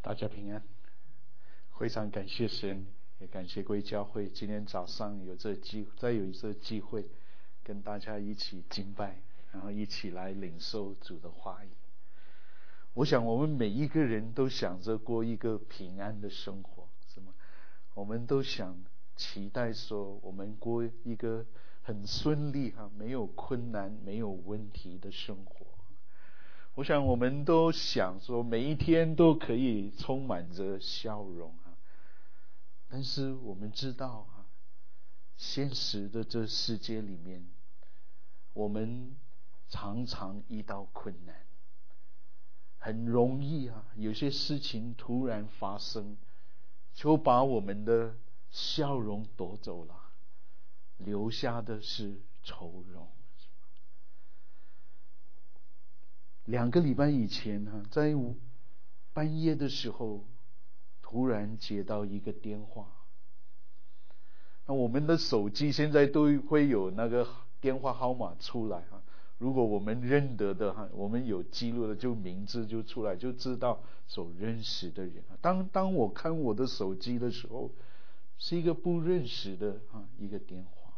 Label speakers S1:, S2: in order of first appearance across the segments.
S1: 大家平安，非常感谢神，也感谢贵教会今天早上再有一次机会跟大家一起敬拜，然后一起来领受主的话语。我想我们每一个人都想着过一个平安的生活，是吗？我们都想期待说我们过一个很顺利没有困难没有问题的生活。我想我们都想说每一天都可以充满着笑容但是我们知道现实的这世界里面，我们常常遇到困难，很容易有些事情突然发生，就把我们的笑容夺走了，留下的是愁容。2个礼拜以前在半夜的时候突然接到一个电话。那我们的手机现在都会有那个电话号码出来如果我们认得的我们有记录的，就名字就出来，就知道所认识的人。当我看我的手机的时候，是一个不认识的一个电话，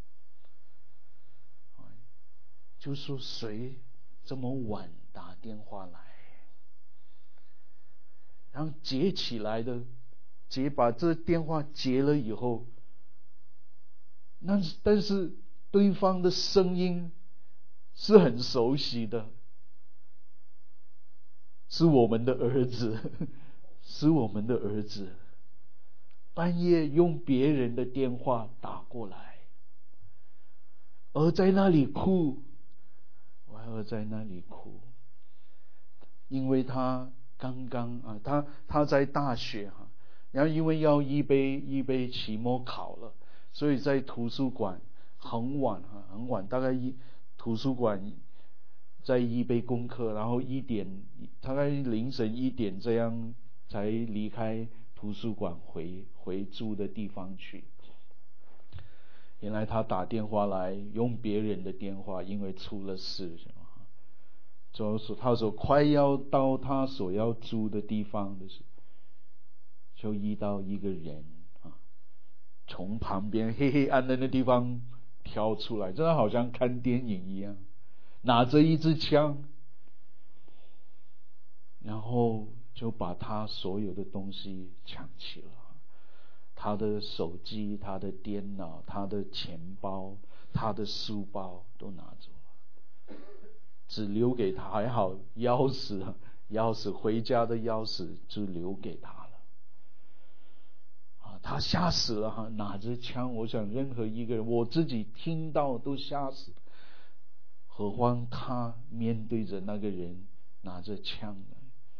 S1: 就说谁这么晚打电话来，然后接起来的把这电话接了以后，但是对方的声音是很熟悉的，是我们的儿子，是我们的儿子，半夜用别人的电话打过来，而在那里哭，因为他刚刚他在大学然后因为要预备期末考了，所以在图书馆很晚，大概图书馆在预备功课，然后大概凌晨1点这样才离开图书馆回住的地方去。原来他打电话来用别人的电话，因为出了事，他说快要到他所要住的地方的时候，就遇到一个人从旁边黑暗的那地方跳出来，真的好像看电影一样，拿着一支枪，然后就把他所有的东西抢去了，他的手机、他的电脑、他的钱包、他的书包都拿走了，只留给他，还好钥匙回家的钥匙就留给他了。他吓死了拿着枪，我想任何一个人，我自己听到都吓死，何况他面对着那个人拿着枪来。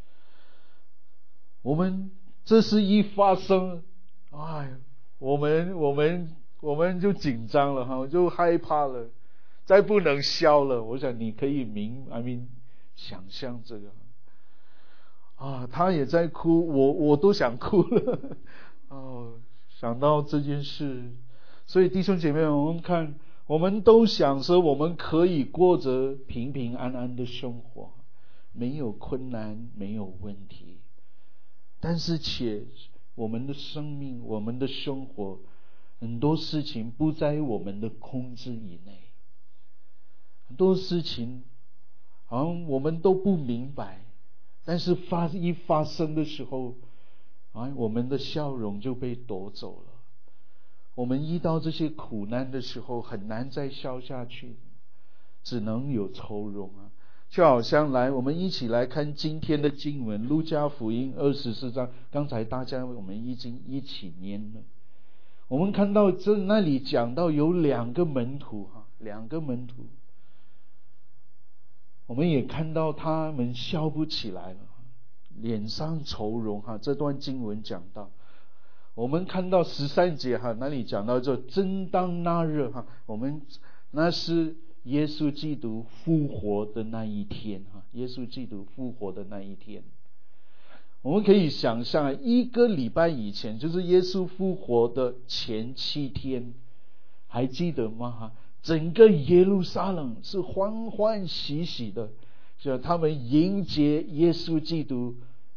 S1: 我们这事一发生，我们就紧张了就害怕了，再不能笑了。我想你可以想象这个他也在哭，我都想哭了想到这件事。所以弟兄姐妹，我们都想说我们可以过着平平安安的生活，没有困难，没有问题。但是我们的生命，我们的生活，很多事情不在我们的控制以内，很多事情好像我们都不明白，但是一发生的时候我们的笑容就被夺走了。我们遇到这些苦难的时候很难再笑下去，只能有愁容就好像我们一起来看今天的经文，路加福音24章，刚才我们已经一起念了。我们看到那里讲到有2个门徒我们也看到他们笑不起来了，脸上愁容这段经文讲到，我们看到13节那里讲到正当那日那是耶稣基督复活的那一天耶稣基督复活的那一天，我们可以想象1个礼拜以前，就是耶稣复活的前7天，还记得吗？整个耶路撒冷是欢欢喜喜的，他们迎接耶稣基督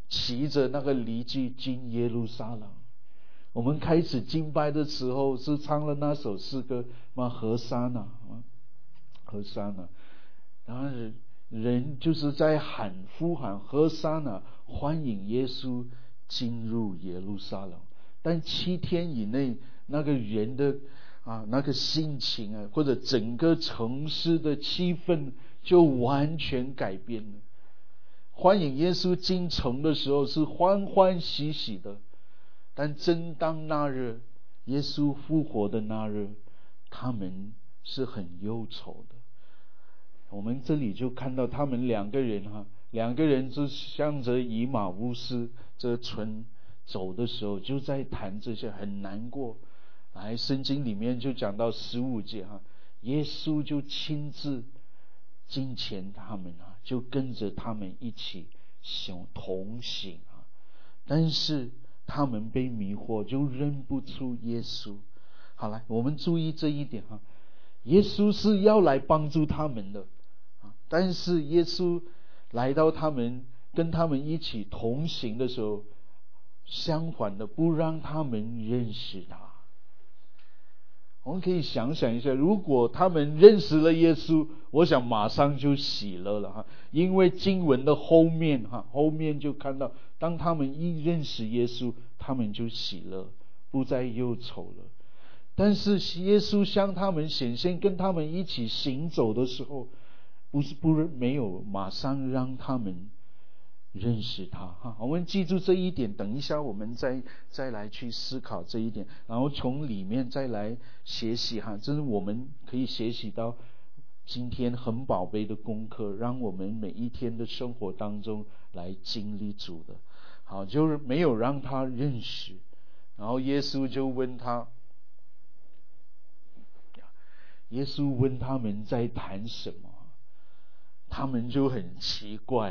S1: 骑着那个驴驹进耶路撒冷。我们开始敬拜的时候是唱了那首诗歌嘛，和散那，和散那，然后人就是在呼喊和散那，欢迎耶稣进入耶路撒冷。但7天以内，那个人的那个心情或者整个城市的气氛就完全改变了。欢迎耶稣进城的时候是欢欢喜喜的，但正当那日，耶稣复活的那日，他们是很忧愁的。我们这里就看到他们两个人就向着以马乌斯这村走的时候，就在谈这些，很难过。圣经里面就讲到15节耶稣就亲自近前他们就跟着他们一起同行但是他们被迷惑，就认不出耶稣。好了，我们注意这一点耶稣是要来帮助他们的但是耶稣来到跟他们一起同行的时候，相反的不让他们认识他。我们可以想想一下，如果他们认识了耶稣，我想马上就喜乐了因为经文的后面就看到，当他们一认识耶稣，他们就喜乐，不再忧愁了。但是耶稣向他们显现，跟他们一起行走的时候，没有马上让他们认识他我们记住这一点，等一下我们再来去思考这一点，然后从里面再来学习这是我们可以学习到今天很宝贝的功课，让我们每一天的生活当中来经历主的。好，就是没有让他认识，然后耶稣问他们在谈什么，他们就很奇怪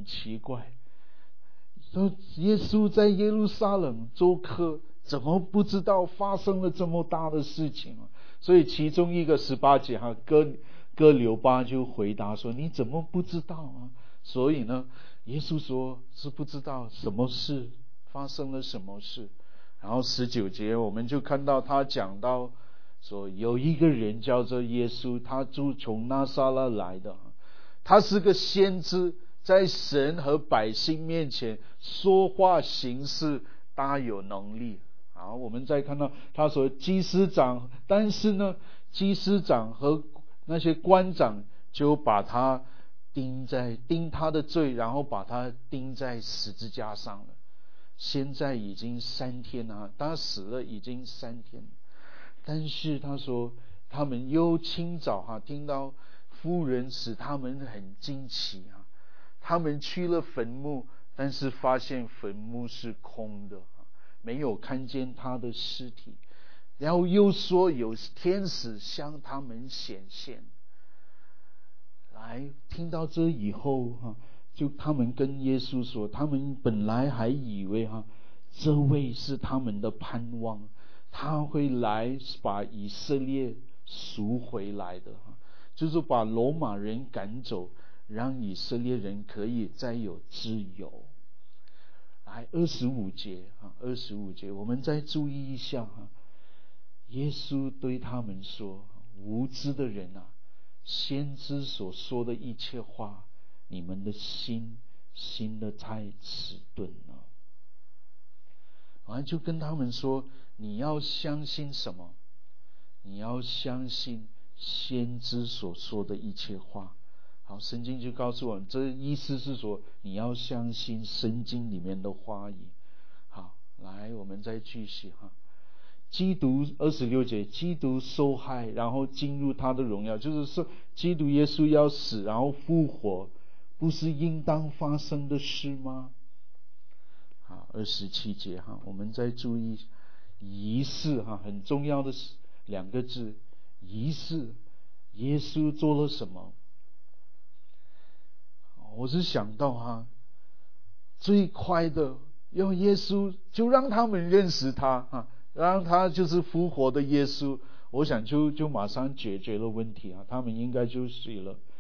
S1: 说耶稣在耶路撒冷做客，怎么不知道发生了这么大的事情所以其中一个18节哥留巴就回答说，你怎么不知道所以呢，耶稣说是不知道什么事发生了什么事。然后19节我们就看到他讲到说，有一个人叫做耶稣，他就从拿撒勒来的，他是个先知，在神和百姓面前说话行事大有能力。好，我们再看到他说但是呢，祭司长和那些官长就把他定他的罪，然后把他钉在十字架上了。现在已经3天了，他死了已经3天。但是他说他们又清早听到妇人使他们很惊奇他们去了坟墓，但是发现坟墓是空的没有看见他的尸体。然后又说有天使向他们显现。听到这以后就他们跟耶稣说，他们本来还以为这位是他们的盼望，他会来把以色列赎回来的就是把罗马人赶走，让以色列人可以再有自由。25节我们再注意一下耶稣对他们说，无知的人先知所说的一切话，你们的心的太迟钝了。就跟他们说，你要相信什么？你要相信先知所说的一切话。好，圣经就告诉我们，这意思是说你要相信圣经里面的话语。好，我们再继续基督26节，基督受害然后进入他的荣耀，就是说基督耶稣要死然后复活，不是应当发生的事吗？好，27节我们再注意仪式很重要的2个字，仪式。耶稣做了什么？我是想到最快的要耶稣就让他们认识他让他就是复活的耶稣，我想就马上解决了问题他们应该就死了。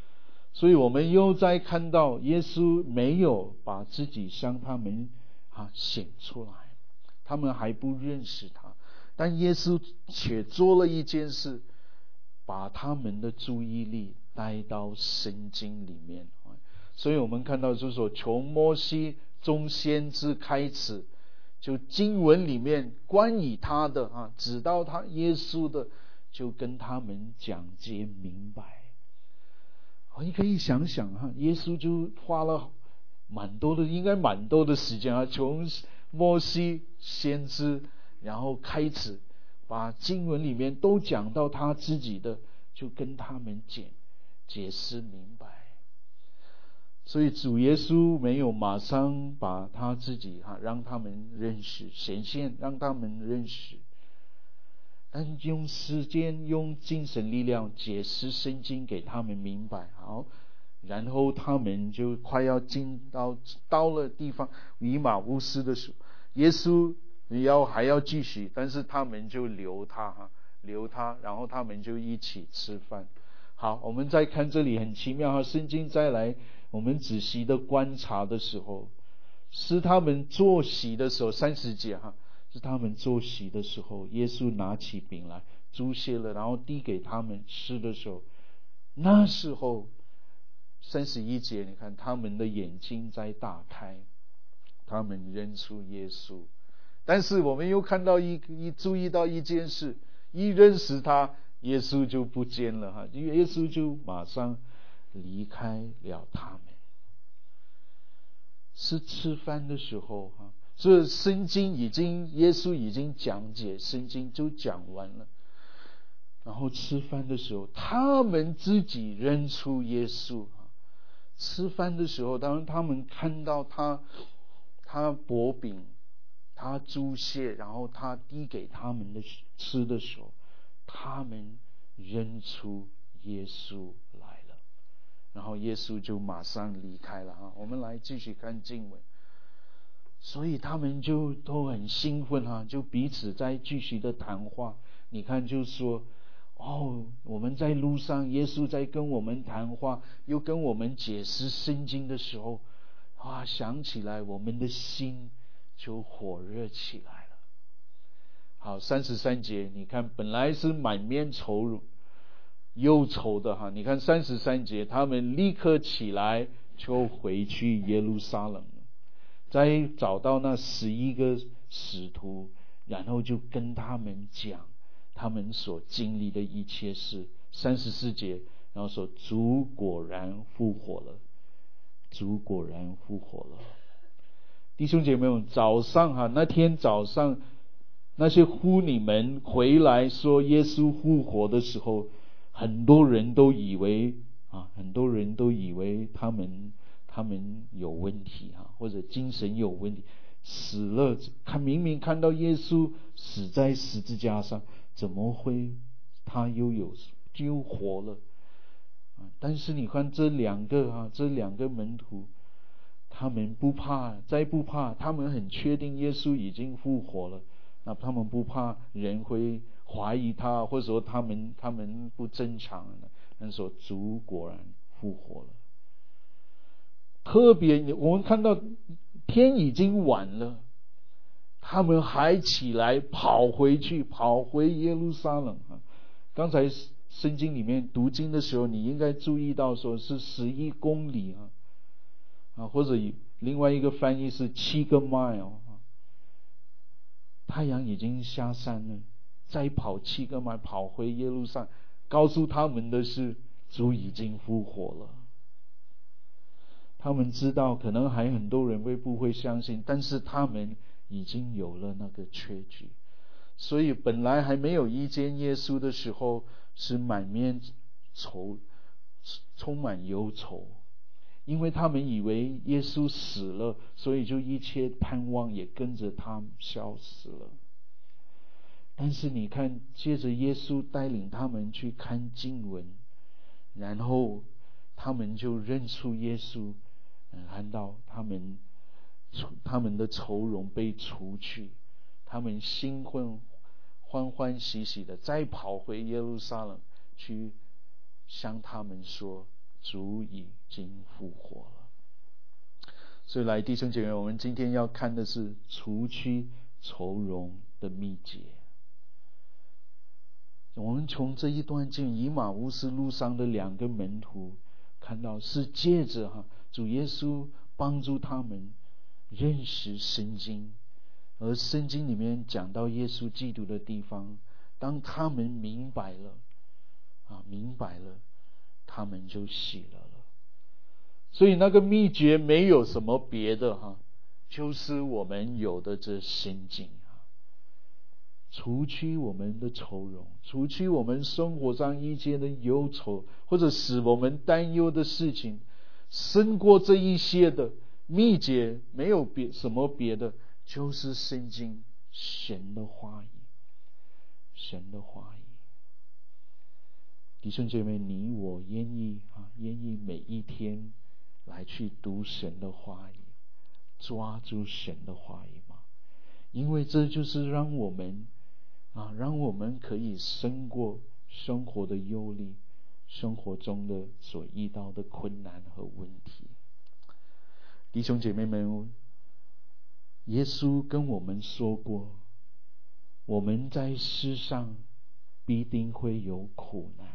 S1: 所以我们又在看到耶稣没有把自己向他们显出来，他们还不认识他，但耶稣却做了一件事，把他们的注意力带到圣经里面。所以我们看到就是说，从摩西众先知开始，就经文里面关于他的指到他耶稣的，就跟他们讲解明白。你可以想想耶稣就花了应该蛮多的时间从摩西先知然后开始，把经文里面都讲到他自己的，就跟他们解释明白。所以主耶稣没有马上把他自己让他们认识，显现让他们认识，但用时间用精神力量解释圣经给他们明白。好，然后他们就快要到了地方以马忤斯的时候，耶稣还要继续，但是他们就留他，然后他们就一起吃饭。好，我们再看这里很奇妙圣经再来我们仔细的观察的时候，是他们坐席的时候，30节是他们坐席的时候，耶稣拿起饼来祝谢了，然后递给他们吃的时候，那时候31节你看他们的眼睛在打开，他们认出耶稣。但是我们又看到注意到一件事，一认识他，耶稣就不见了耶稣就马上离开了他们。是吃饭的时候这圣经耶稣已经讲解，圣经就讲完了，然后吃饭的时候他们自己认出耶稣。吃饭的时候当他们看到他擘饼，他祝谢，然后他递给他们的吃的时候，他们认出耶稣来了，然后耶稣就马上离开了我们来继续看经文。所以他们就都很兴奋就彼此在继续的谈话。你看就说我们在路上，耶稣在跟我们谈话，又跟我们解释圣经的时候想起来我们的心就火热起来了。好，33节你看本来是满面忧愁的你看33节，他们立刻起来就回去耶路撒冷了，再找到那11个使徒，然后就跟他们讲他们所经历的一切事。34节然后说主果然复活了，主果然复活了。弟兄姐妹们，早上那天早上那些妇女们回来说耶稣复活的时候，很多人都以为他们有问题或者精神有问题，死了，明明看到耶稣死在十字架上，怎么会他又活了但是你看这两个门徒，他们不怕，他们很确定耶稣已经复活了，那他们不怕人会怀疑他，或者说他们不正常的，但说主果然复活了。特别我们看到天已经晚了，他们还起来跑回耶路撒冷刚才圣经里面读经的时候，你应该注意到说是11公里或者另外一个翻译是7个 mile。 太阳已经下山了，再跑7个 mile 跑回耶路撒冷，告诉他们的是主已经复活了。他们知道可能还很多人不会相信，但是他们已经有了那个确据。所以本来还没有遇见耶稣的时候，是满面充满忧愁，因为他们以为耶稣死了，所以就一切盼望也跟着他消失了。但是你看，接着耶稣带领他们去看经文，然后他们就认出耶稣，看到他们的愁容被除去，他们兴奋欢欢喜喜的再跑回耶路撒冷去向他们说主已经复活了。所以来弟兄姐妹，我们今天要看的是除去愁容的秘诀。我们从这一段经以马忤斯路上的两个门徒看到，是借着主耶稣帮助他们认识圣经，而圣经里面讲到耶稣基督的地方，当他们明白了，他们就喜乐了。所以那个秘诀没有什么别的就是我们有的这圣经除去我们的愁容，除去我们生活上一切的忧愁，或者使我们担忧的事情，胜过这一些的秘诀没有什么别的，就是圣经，神的话语，神的话语。弟兄姐妹，你我愿意每一天来去读神的话语，抓住神的话语吗？因为这就是让我们可以胜过生活的忧虑，生活中的所遇到的困难和问题。弟兄姐妹们，耶稣跟我们说过，我们在世上必定会有苦难。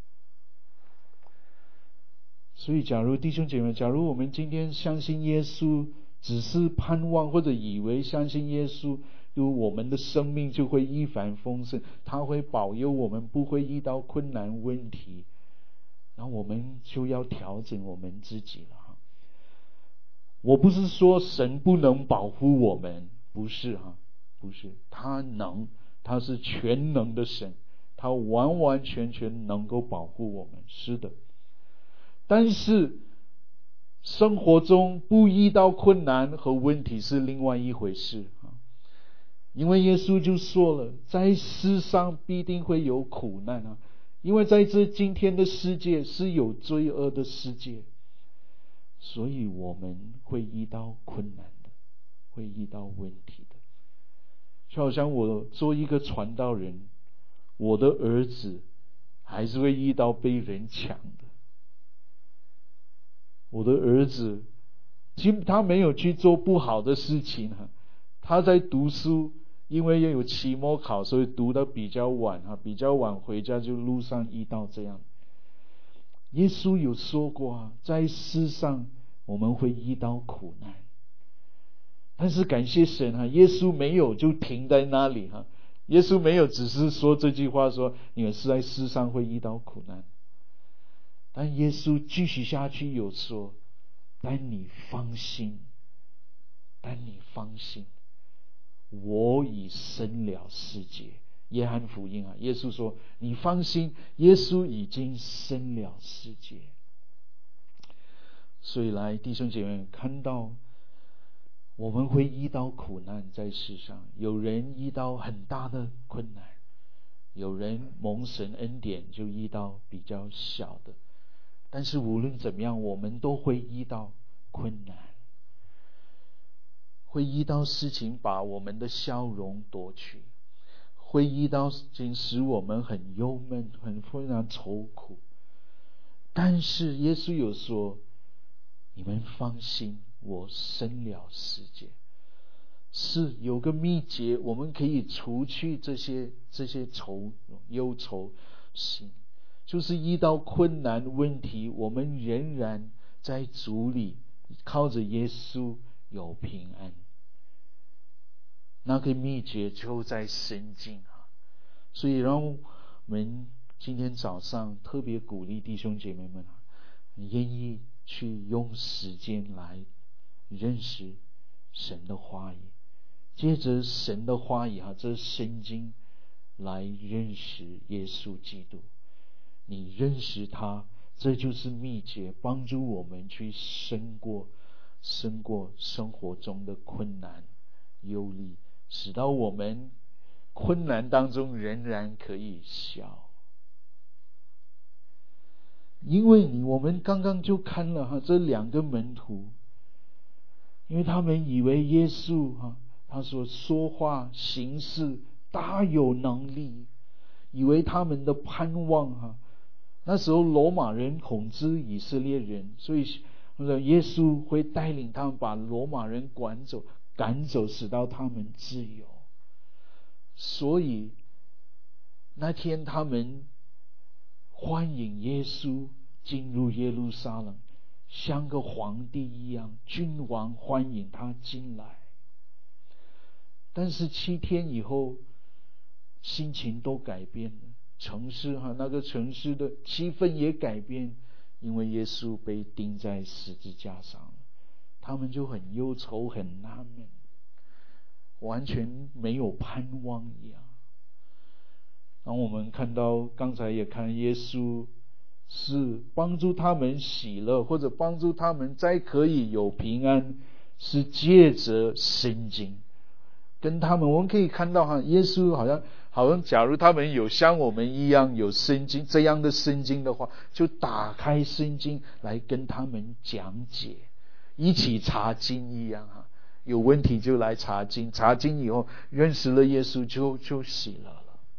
S1: 所以假如弟兄姐妹，假如我们今天相信耶稣，只是盼望或者以为相信耶稣我们的生命就会一帆风顺，他会保佑我们不会遇到困难问题，然后我们就要调整我们自己了。我不是说神不能保护我们，不是，他能，他是全能的神，他完完全全能够保护我们，是的。但是生活中不遇到困难和问题是另外一回事。因为耶稣就说了，在世上必定会有苦难因为在这今天的世界是有罪恶的世界，所以我们会遇到困难的，会遇到问题的。就好像我做一个传道人，我的儿子还是会遇到被人抢的。我的儿子他没有去做不好的事情他在读书，因为要有期末考，所以读得比较晚比较晚回家，就路上遇到这样。耶稣有说过在世上我们会遇到苦难，但是感谢神耶稣没有就停在那里耶稣没有只是说这句话，说你们是在世上会遇到苦难，但耶稣继续下去有说，但你放心，我已胜了世界。约翰福音耶稣说你放心，耶稣已经胜了世界。所以来弟兄姐妹，看到我们会遇到苦难，在世上有人遇到很大的困难，有人蒙神恩典就遇到比较小的，但是无论怎么样，我们都会遇到困难，会遇到事情把我们的笑容夺去，会遇到事情使我们很忧闷，非常愁苦。但是耶稣有说，你们放心，我胜了世界。是有个秘诀，我们可以除去这些忧愁心，就是遇到困难问题，我们仍然在主里靠着耶稣有平安。那个秘诀就在圣经所以让我们今天早上特别鼓励弟兄姐妹们愿意去用时间来认识神的话语，借着神的话语这圣经来认识耶稣基督。你认识他，这就是秘诀，帮助我们去胜过生活中的困难忧虑，使到我们困难当中仍然可以笑。因为我们刚刚就看了这两个门徒，因为他们以为耶稣他所说话行事大有能力，以为他们的盼望那时候罗马人统治以色列人，所以耶稣会带领他们把罗马人赶走，使到他们自由。所以那天他们欢迎耶稣进入耶路撒冷，像个皇帝一样，君王欢迎他进来。但是7天以后，心情都改变了，那个城市的气氛也改变，因为耶稣被钉在十字架上了。他们就很忧愁，很纳闷，完全没有盼望一样。然后我们看到，刚才也看耶稣是帮助他们喜乐，或者帮助他们再可以有平安，是借着圣经跟他们。我们可以看到耶稣好像假如他们有像我们一样有圣经这样的圣经的话，就打开圣经来跟他们讲解，一起查经一样有问题就来查经，查经以后认识了耶稣就喜乐了。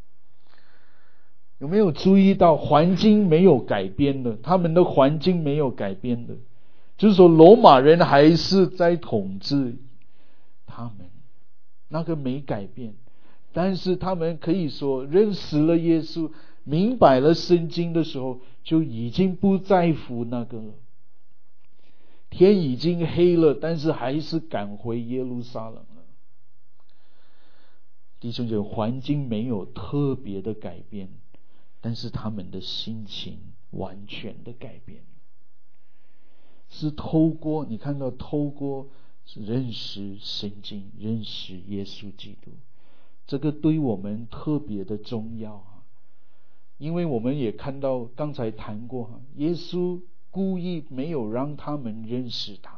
S1: 有没有注意到环境没有改变的？他们的环境没有改变的，就是说罗马人还是在统治他们，那个没改变。但是他们可以说认识了耶稣，明白了圣经的时候，就已经不在乎那个了。天已经黑了，但是还是赶回耶路撒冷了。弟兄姐妹，环境没有特别的改变，但是他们的心情完全的改变，是透过认识圣经，认识耶稣基督，这个对我们特别的重要因为我们也看到刚才谈过耶稣故意没有让他们认识他，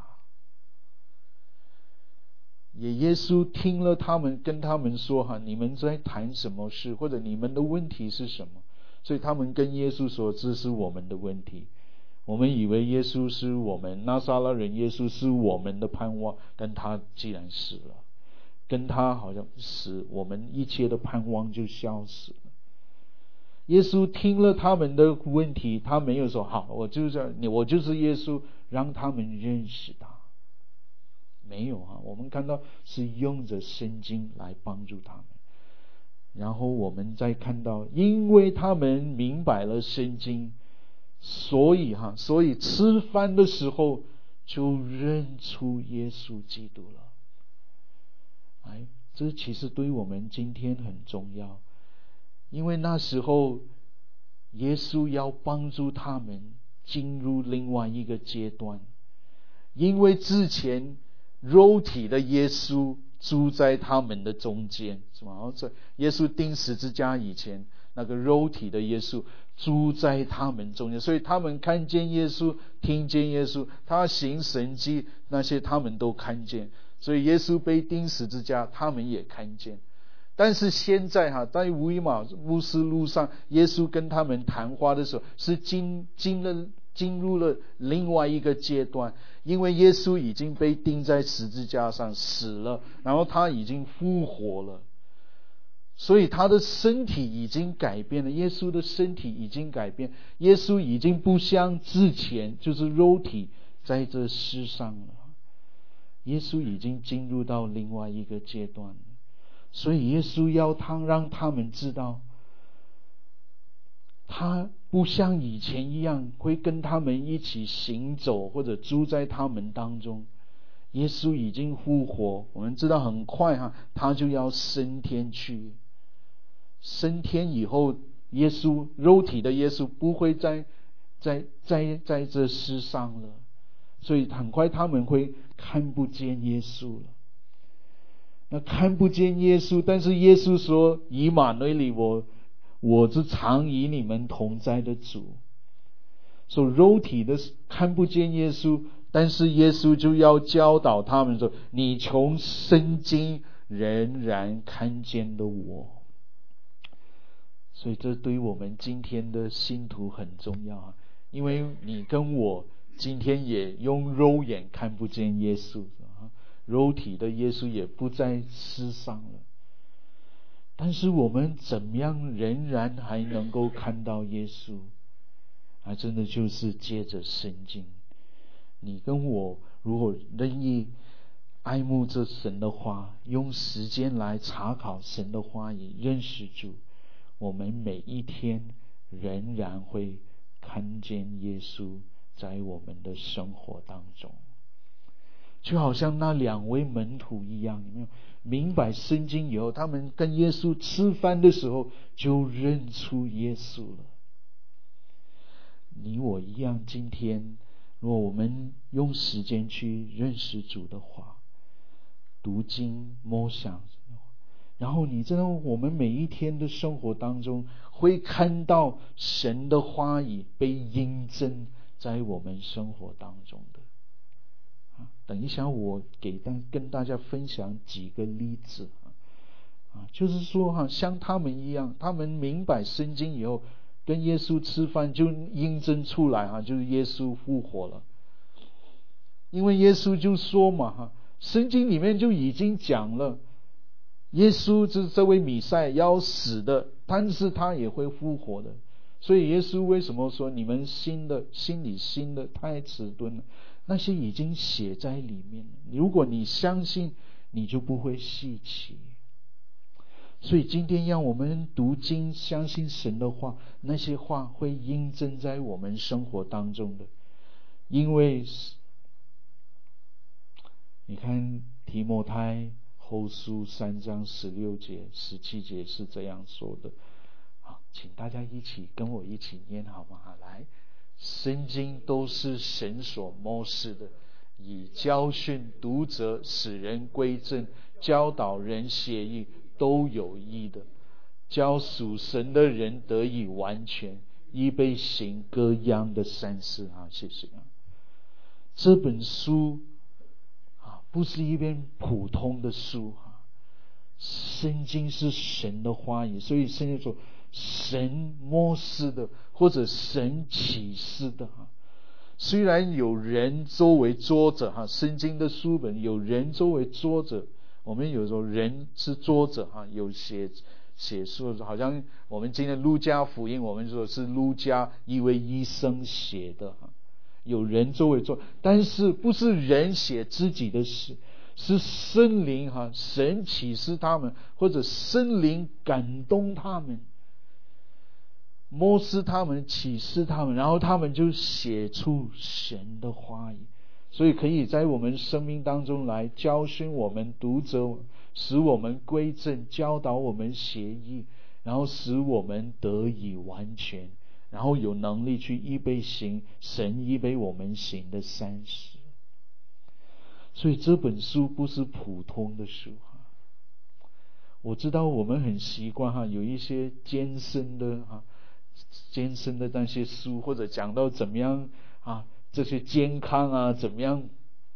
S1: 耶稣听了跟他们说你们在谈什么事，或者你们的问题是什么，所以他们跟耶稣说这是我们的问题，我们以为耶稣是我们拿撒勒人，耶稣是我们的盼望，但他既然死了，跟他好像死，我们一切的盼望就消失了。耶稣听了他们的问题，他没有说好我就是耶稣，让他们认识他，没有我们看到是用着圣经来帮助他们。然后我们再看到，因为他们明白了圣经，所以吃饭的时候就认出耶稣基督了。这其实对我们今天很重要，因为那时候耶稣要帮助他们进入另外一个阶段，因为之前肉体的耶稣住在他们的中间，是吗？耶稣钉十字架以前，那个肉体的耶稣住在他们中间，所以他们看见耶稣，听见耶稣，他行神迹，那些他们都看见，所以耶稣被钉十字架，他们也看见。但是现在在乌以马乌斯路上，耶稣跟他们谈话的时候，是进入了另外一个阶段，因为耶稣已经被钉在十字架上死了，然后他已经复活了，所以他的身体已经改变了，耶稣的身体已经改变，耶稣已经不像之前就是肉体在这世上了，耶稣已经进入到另外一个阶段了。所以耶稣要让他们知道，他不像以前一样会跟他们一起行走，或者住在他们当中。耶稣已经复活，我们知道很快他就要升天去。升天以后，耶稣肉体的耶稣不会在这世上了，所以很快他们会看不见耶稣了。那看不见耶稣，但是耶稣说以马内利，我是常与你们同在的主。所以肉体的看不见耶稣，但是耶稣就要教导他们说，你从圣经仍然看见了我。所以这对我们今天的信徒很重要因为你跟我今天也用肉眼看不见耶稣，肉体的耶稣也不在世上了，但是我们怎么样仍然还能够看到耶稣？ 真的就是借着圣经。你跟我如果愿意爱慕这神的话，用时间来查考神的话语，认识主，我们每一天仍然会看见耶稣在我们的生活当中。就好像那2位门徒一样，有没有明白圣经以后，他们跟耶稣吃饭的时候就认出耶稣了。你我一样，今天如果我们用时间去认识主的话，读经默想，然后你知道我们每一天的生活当中会看到神的话语被印证在我们生活当中的。等一下我跟大家分享几个例子，就是说像他们一样，他们明白圣经以后，跟耶稣吃饭就印证出来，就是耶稣复活了。因为耶稣就说嘛，圣经里面就已经讲了，耶稣就是这位弥赛要死的，但是他也会复活的。所以耶稣为什么说你们心里新的太迟钝了？那些已经写在里面了，如果你相信，你就不会稀奇。所以今天让我们读经，相信神的话，那些话会印证在我们生活当中的。因为你看提摩太后书3章16节17节是这样说的。好，请大家跟我一起念好吗？来，圣经都是神所默示的，以教训读者，使人归正，教导人学义，都有益的，叫属神的人得以完全，预备行各样的善事。谢谢。这本书不是一本普通的书，圣经是神的话语，所以圣经说神默示的或者神启示的。虽然有人作为作者，圣经的书本有人作为作者，我们有时候人是作者，有写书，好像我们今天路加福音，我们说是路加一位医生写的，有人作为作，但是不是人写自己的事，是圣灵神启示他们，或者圣灵感动他们，默示他们，启示他们，然后他们就写出神的话语。所以可以在我们生命当中来教训我们读者，使我们归正，教导我们学义，然后使我们得以完全，然后有能力去预备行神预备我们行的善事。所以这本书不是普通的书。我知道我们很习惯有一些艰深的那些书，或者讲到怎么样这些健康怎么样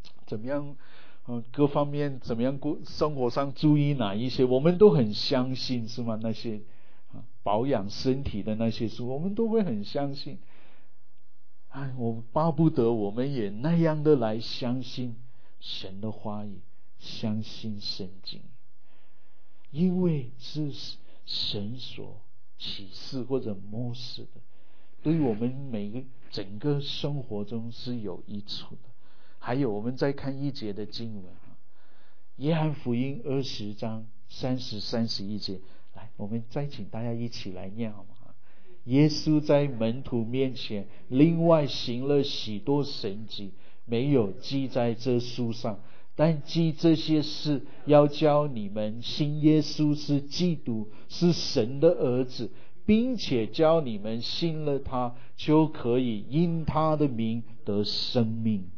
S1: 各方面怎么样生活上注意哪一些，我们都很相信，是吗？那些保养身体的那些书，我们都会很相信。我巴不得我们也那样的来相信神的话语，相信圣经，因为是神所启示或者默示的，对于我们每个整个生活中是有益处的。还有我们再看1节的经文，约翰福音20章30、31节，来，我们再请大家一起来念好吗？耶稣在门徒面前另外行了许多神迹，没有记在这书上，但记这些事，要教你们信耶稣是基督，是神的儿子，并且教你们信了他，就可以因他的名得生命。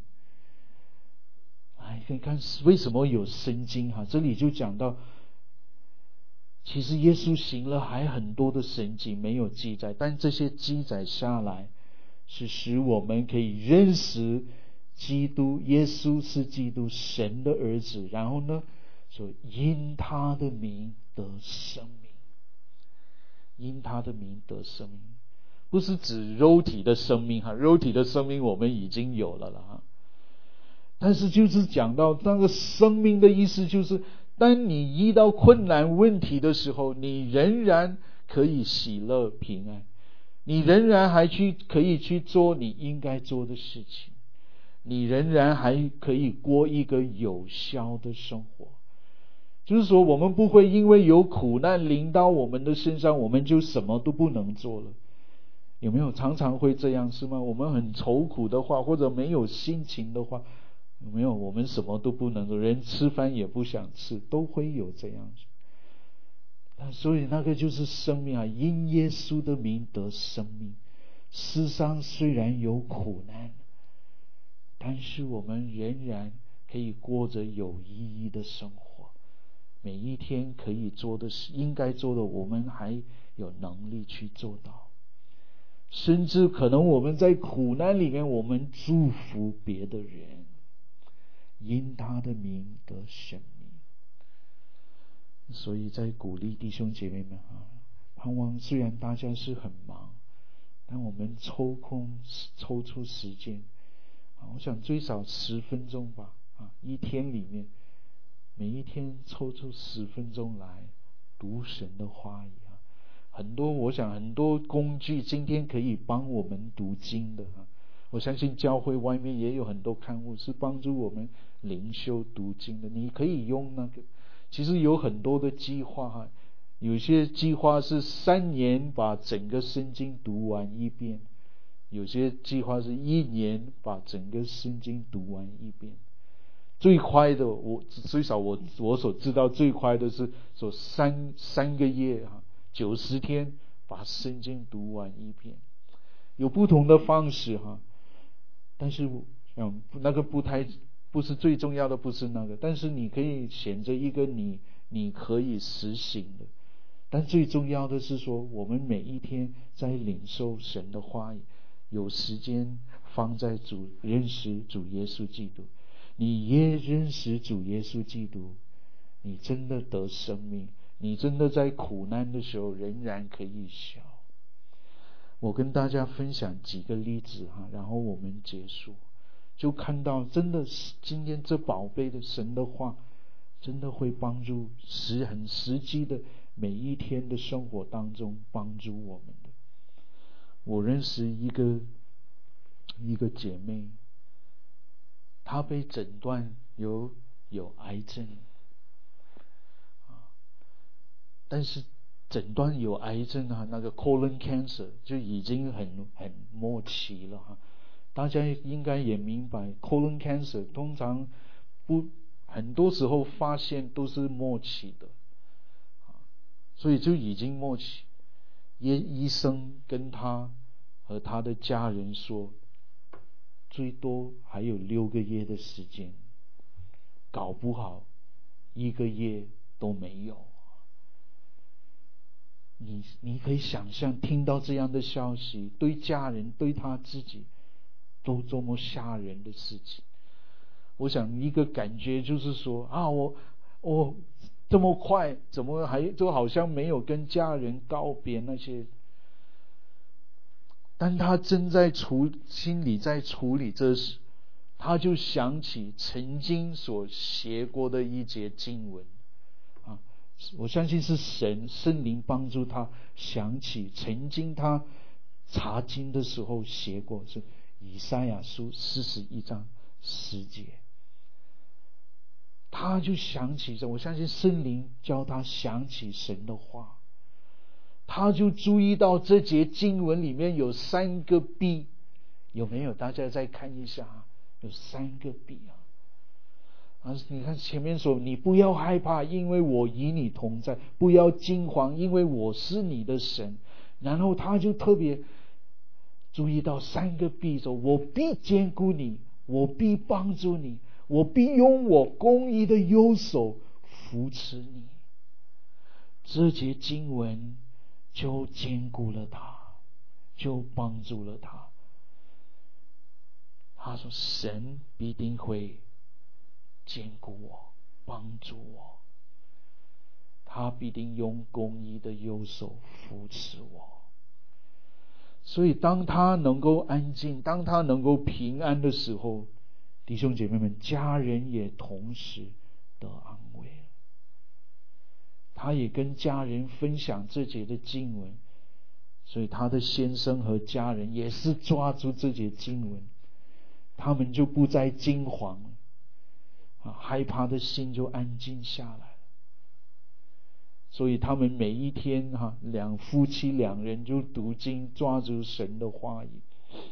S1: 可以看为什么有圣经这里就讲到，其实耶稣行了还很多的神迹没有记载，但这些记载下来是使我们可以认识基督，耶稣是基督，神的儿子，然后呢说因他的名得生命，因他的名得生命，不是指肉体的生命肉体的生命我们已经有了但是就是讲到那个生命的意思，就是当你遇到困难问题的时候，你仍然可以喜乐平安， 你仍然还可以去做你应该做的事情，你仍然还可以过一个有效的生活。就是说，我们不会因为有苦难临到我们的身上，我们就什么都不能做了。有没有常常会这样是吗？我们很愁苦的话，或者没有心情的话，有没有我们什么都不能做，连吃饭也不想吃，都会有这样子。所以那个就是生命啊，因耶稣的名得生命。世上虽然有苦难，但是我们仍然可以过着有意义的生活。每一天可以做的事，应该做的，我们还有能力去做到。甚至可能我们在苦难里面，我们祝福别的人，因他的名得生命。所以在鼓励弟兄姐妹们啊，盼望虽然大家是很忙，但我们抽出时间啊，我想最少10分钟吧啊，一天里面每一天抽出10分钟来读神的话语啊。我想很多工具今天可以帮我们读经的啊。我相信教会外面也有很多刊物是帮助我们灵修读经的，你可以用那个。其实有很多的计划哈，有些计划是3年把整个圣经读完一遍，有些计划是1年把整个圣经读完一遍。最快的，最少我所知道最快的是说三个月啊，90天把圣经读完一遍。有不同的方式哈，但是那个不是最重要的，不是那个，但是你可以选择一个你可以实行的。但最重要的是说，我们每一天在领受神的话语，有时间放在认识主耶稣基督。你越认识主耶稣基督，你真的得生命，你真的在苦难的时候仍然可以笑。我跟大家分享几个例子哈，然后我们结束。就看到真的是今天这宝贝的神的话，真的会帮助很实际的每一天的生活当中帮助我们的。我认识一个姐妹，她被诊断有癌症啊，但是诊断有癌症啊，那个 colon cancer 就已经很末期了哈。大家应该也明白 colon cancer 通常很多时候发现都是末期的，所以就已经末期。医生跟他和他的家人说，最多还有6个月的时间，搞不好1个月都没有。你可以想象，听到这样的消息，对家人对他自己都这么吓人的事情。我想一个感觉就是说啊，我这么快，怎么就好像没有跟家人告别那些。但他正在心里在处理这事，他就想起曾经所学过的一节经文啊，我相信是圣灵帮助他想起曾经他查经的时候学过，是以赛亚书41章10节。他就想起，我相信圣灵教他想起神的话，他就注意到这节经文里面有3个必，有没有？大家再看一下，有3个必啊！你看前面说，你不要害怕，因为我与你同在；不要惊慌，因为我是你的神。然后他就特别注意到3个必，说我必坚固你，我必帮助你，我必用我公义的右手扶持你。这节经文就坚固了他，就帮助了他。他说神必定会坚固我，帮助我，他必定用公义的右手扶持我。所以当他能够安静，当他能够平安的时候，弟兄姐妹们，家人也同时得安慰。他也跟家人分享这节的经文， 所以他的先生和家人也是抓住这节经文，他们就不再惊慌了，害怕的心就安静下来了。所以他们每一天夫妻两人就读经，抓住神的话语。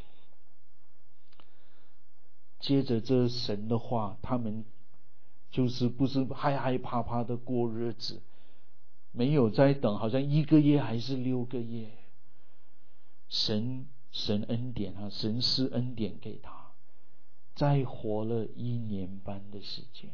S1: 接着这神的话，他们就是不是害怕的过日子，没有再等好像1个月还是6个月。神恩典神施恩典给他，再活了1年半的时间，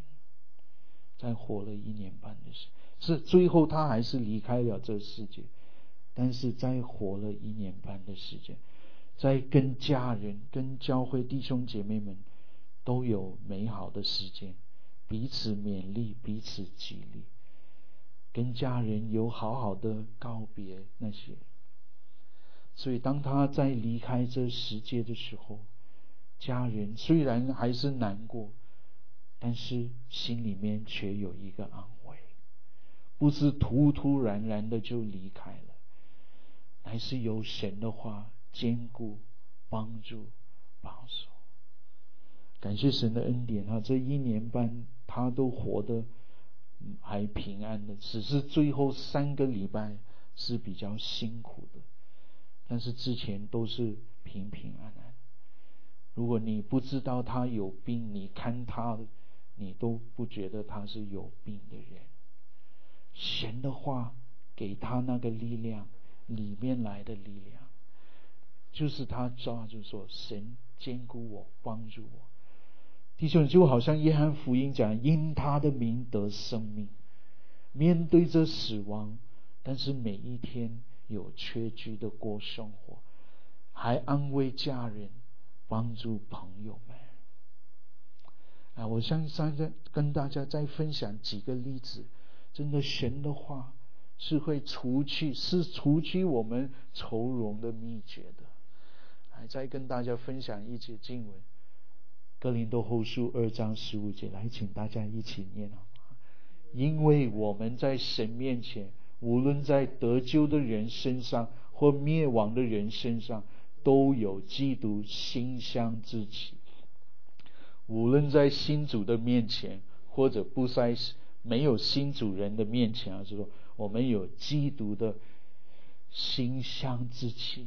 S1: 是最后他还是离开了这世界，但是再活了1年半的时间，在跟家人跟教会弟兄姐妹们都有美好的时间，彼此勉励，彼此激励，跟家人有好好的告别那些。所以当他在离开这世界的时候，家人虽然还是难过，但是心里面却有一个安慰，不是突然的就离开了，乃是有神的话坚固、帮助、保守。感谢神的恩典这1年半他都活得还平安的，只是最后3个礼拜是比较辛苦的，但是之前都是平安安。如果你不知道他有病，你看他你都不觉得他是有病的人。神的话给他那个力量，里面来的力量，就是他抓住说神坚固我，帮助我。弟兄，就好像约翰福音讲，因他的名得生命，面对着死亡，但是每一天有确据的过生活，还安慰家人，帮助朋友们。我想跟大家再分享几个例子，真的神的话是会除去我们愁容的秘诀的。再跟大家分享一节经文，哥林多后书2章15节，来请大家一起念。因为我们在神面前，无论在得救的人身上或灭亡的人身上，都有基督馨香之气。无论在新主的面前，或者不在没有新主人的面前，就是说我们有基督的馨香之气。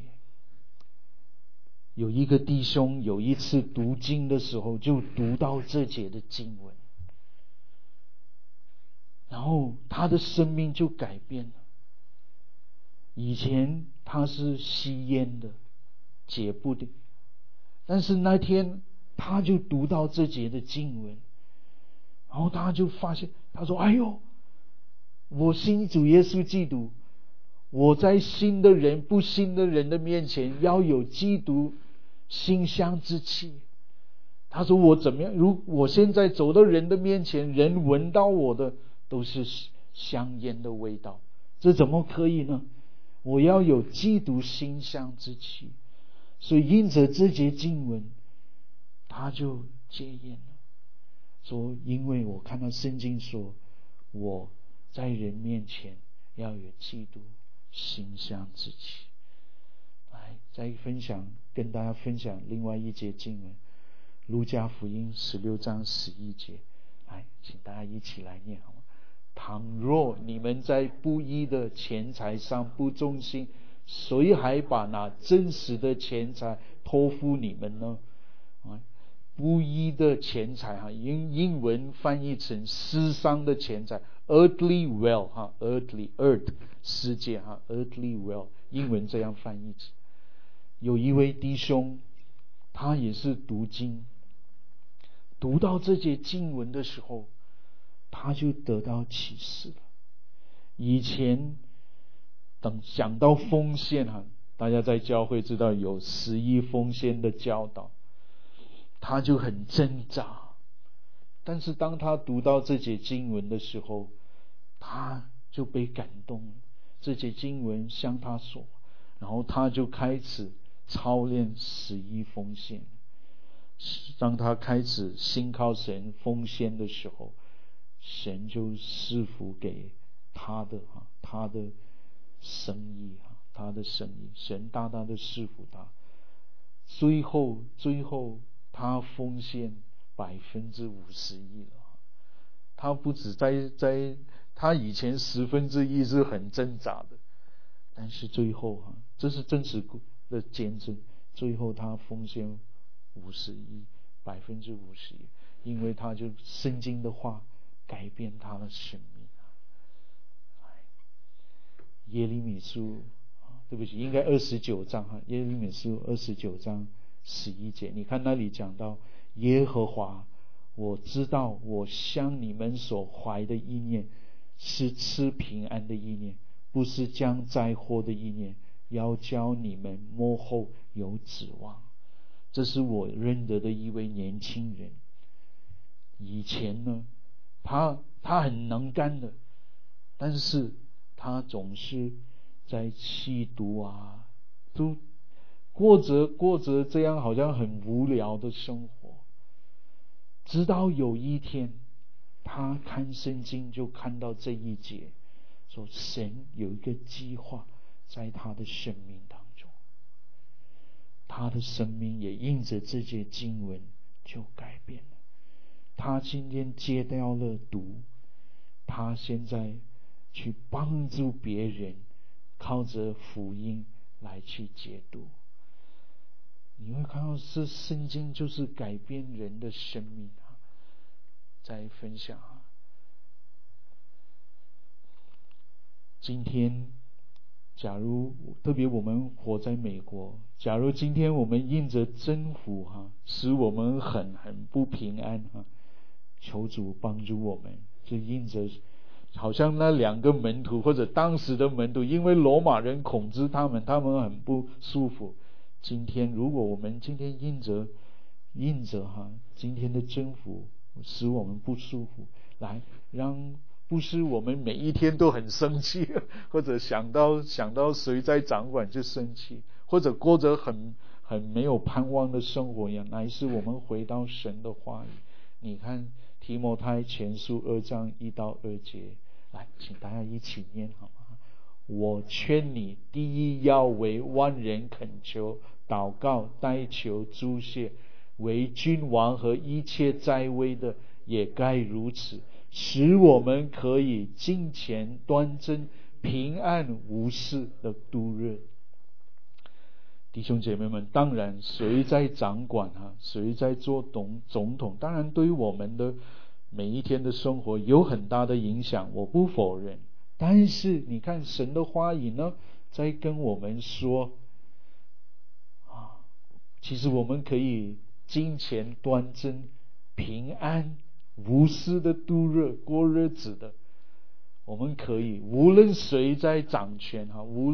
S1: 有一个弟兄有一次读经的时候，就读到这节的经文，然后他的生命就改变了。以前他是吸烟的，戒不的，但是那天他就读到这节的经文，然后他就发现，他说：“哎呦，我信主耶稣基督，我在信的人不信的人的面前要有基督馨香之气。”他说：“我怎么样？如我现在走到人的面前，人闻到我的都是香烟的味道，这怎么可以呢？我要有基督馨香之气。”所以因着这节经文，他就戒烟了。说因为我看到圣经说，我在人面前要有基督馨香之气。来，再跟大家分享另外一节经文，路加福音16章11节。来，请大家一起来念好吗？倘若你们在不义的钱财上不忠心，谁还把那真实的钱财托付你们呢？不义的钱财英文翻译成世上的钱财 earthly wealth earth 世界earthly wealth 英文这样翻译。有一位弟兄，他也是读经，读到这节经文的时候，他就得到启示了。以前等想到奉献大家在教会知道有11奉献的教导，他就很挣扎。但是当他读到这节经文的时候，他就被感动了。这节经文向他说，然后他就开始操练11奉献。当他开始信靠神奉献的时候，神就赐福给他的生意， 他的生意，神大大的赐福他。最后他奉献51%了。他不止在他以前1/10是很挣扎的，但是最后这是真实的见证，最后他奉献51%，因为他就圣经的话改变他的生命。耶利米书，对不起，应该29章耶利米书29章11节，你看那里讲到耶和华，我知道我向你们所怀的意念是赐平安的意念，不是将灾祸的意念，要叫你们末后有指望。这是我认得的一位年轻人。以前呢，他很能干的，但是他总是在吸毒都过着这样好像很无聊的生活。直到有一天，他看圣经就看到这一节，说神有一个计划在他的生命当中，他的生命也因着这节经文就改变了。他今天戒掉了毒，他现在去帮助别人，靠着福音来去解毒。你会看到这圣经就是改变人的生命在分享今天假如特别我们活在美国，假如今天我们因着政府使我们很不平安求主帮助我们，就因着好像那2个门徒或者当时的门徒，因为罗马人控制他们很不舒服。今天如果我们今天因着今天的政府使我们不舒服，来让不是我们每一天都很生气，或者想到谁在掌管就生气，或者过着很没有盼望的生活一样，乃是我们回到神的话语。你看提摩太前书2章1到2节，来，请大家一起念好吗？我劝你，第一要为万人恳求、祷告、代求、祝谢，为君王和一切在位的也该如此，使我们可以敬虔端正、平安无事的度日。弟兄姐妹们，当然谁在掌管谁在做总统，当然对于我们的每一天的生活有很大的影响，我不否认。但是你看神的话语呢，在跟我们说其实我们可以敬虔端正、平安无事的度日过日子的。我们可以无论谁在掌权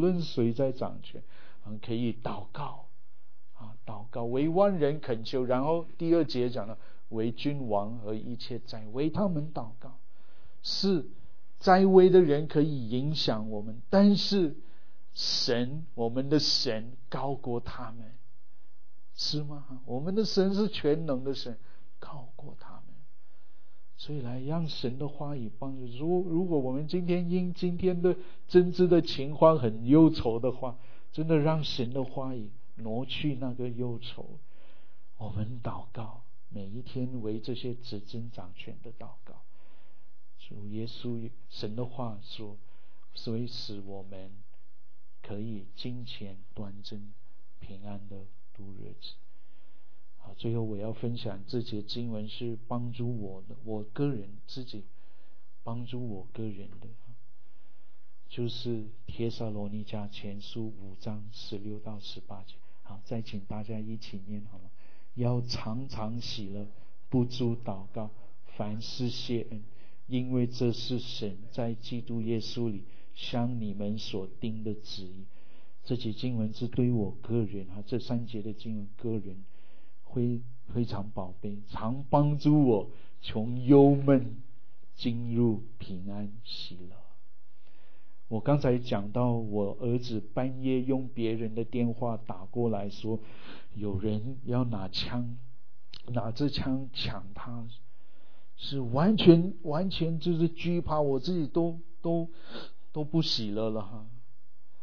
S1: 可以祷告为万人恳求。然后第2节讲了为君王和一切在为他们祷告。是在位的人可以影响我们，但是我们的神高过他们，是吗？我们的神是全能的神，高过他们。所以来让神的话语帮助。如果我们今天因今天的政治的情况很忧愁的话，真的让神的话语挪去那个忧愁。我们祷告，每一天为这些执政掌权的祷告。主耶稣神的话说，所以使我们可以敬虔端正、平安的度日子。最后我要分享这节经文是帮助我个人自己，帮助我个人的，就是帖撒罗尼迦前书5章16到18节。好，再请大家一起念好吗？要常常喜乐，不住祷告，凡事谢恩，因为这是神在基督耶稣里向你们所定的旨意。这节经文是对我个人这3节的经文个人会非常宝贝，常帮助我从忧闷进入平安喜乐。我刚才讲到我儿子半夜用别人的电话打过来说有人要拿着枪抢他，是完全就是惧怕，我自己都不喜乐了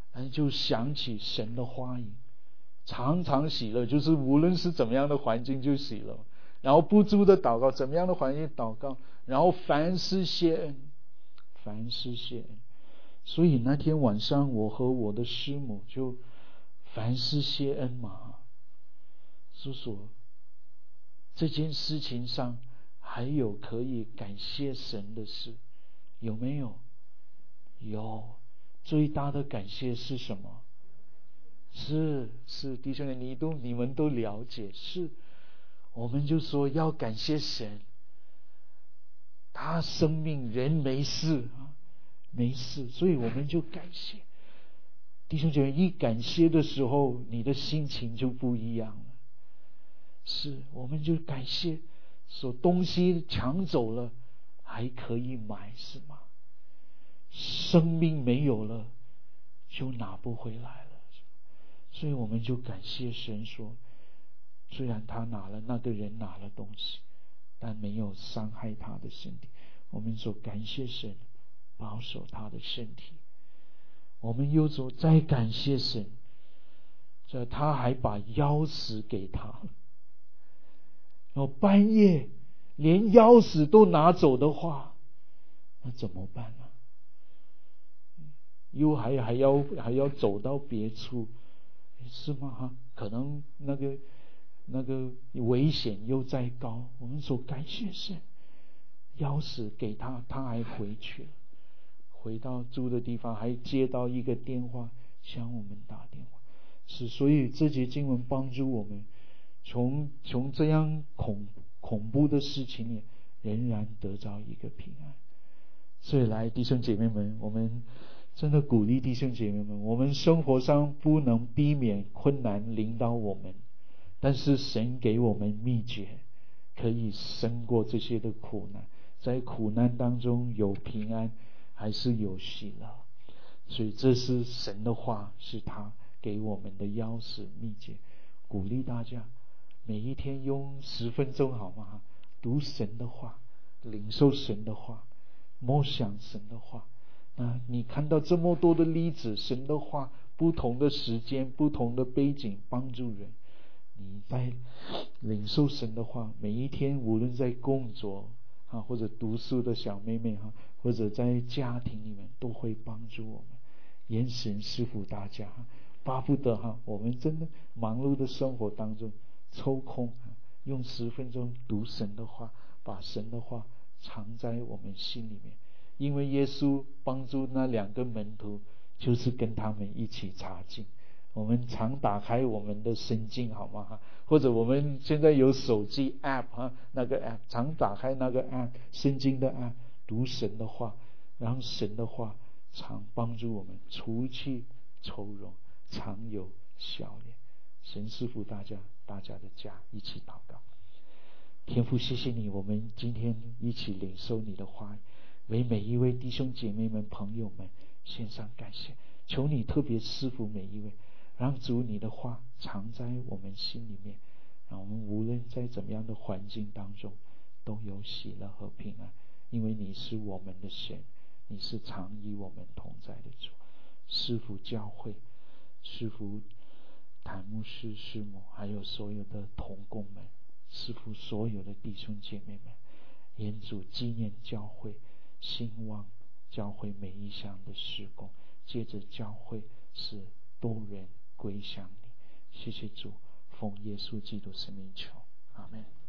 S1: 就想起神的话语，常常喜乐，就是无论是怎么样的环境就喜乐，然后不住的祷告，怎么样的环境祷告，然后凡事谢恩，凡事谢恩。所以那天晚上我和我的师母就凡事谢恩嘛，是说这件事情上还有可以感谢神的事，有没有？有。最大的感谢是什么？是弟兄们，你们都了解，是我们就说要感谢神，他生命人没事没事，所以我们就感谢。弟兄姐妹，一感谢的时候，你的心情就不一样了。是，我们就感谢，说东西抢走了还可以买，是吗？生命没有了就拿不回来了，所以我们就感谢神说，虽然他那个人拿了东西，但没有伤害他的身体。我们说感谢神保守他的身体。我们又说再感谢神，这他还把钥匙给他，然后半夜连钥匙都拿走的话，那怎么办呢？又还要走到别处，是吗？可能那个危险又再高。我们说感谢神，钥匙给他，他还回去了，回到住的地方，还接到一个电话向我们打电话。是，所以这节经文帮助我们从这样恐怖的事情里仍然得到一个平安。所以来弟兄姐妹们，我们真的鼓励弟兄姐妹们，我们生活上不能避免困难临到我们，但是神给我们秘诀，可以胜过这些的苦难，在苦难当中有平安，还是有喜乐。所以这是神的话，是他给我们的钥匙秘诀。鼓励大家每一天用10分钟好吗？读神的话，领受神的话，默想神的话。你看到这么多的例子，神的话不同的时间不同的背景帮助人。你在领受神的话，每一天无论在工作或者读书的小妹妹或者在家庭里面，都会帮助我们。愿神赐福大家，巴不得我们真的忙碌的生活当中抽空用10分钟读神的话，把神的话藏在我们心里面。因为耶稣帮助那2个门徒，就是跟他们一起查经。我们常打开我们的圣经好吗？或者我们现在有手机 app 那个 app 常打开那个 app 圣经的 app， 读神的话，让神的话常帮助我们除去愁容，常有笑脸。神赐福大家的家，一起祷告。天父，谢谢你，我们今天一起领受你的话，为每一位弟兄姐妹们朋友们献上感谢。求你特别赐福每一位，让主你的话藏在我们心里面，让我们无论在怎么样的环境当中都有喜乐和平安。因为你是我们的神，你是常与我们同在的主。赐福教会，赐福谭牧师师母，还有所有的同工们，赐福所有的弟兄姐妹们。愿主纪念教会，兴旺教会每一项的事工，借着教会使多人归向你。谢谢主，奉耶稣基督圣名求，阿们。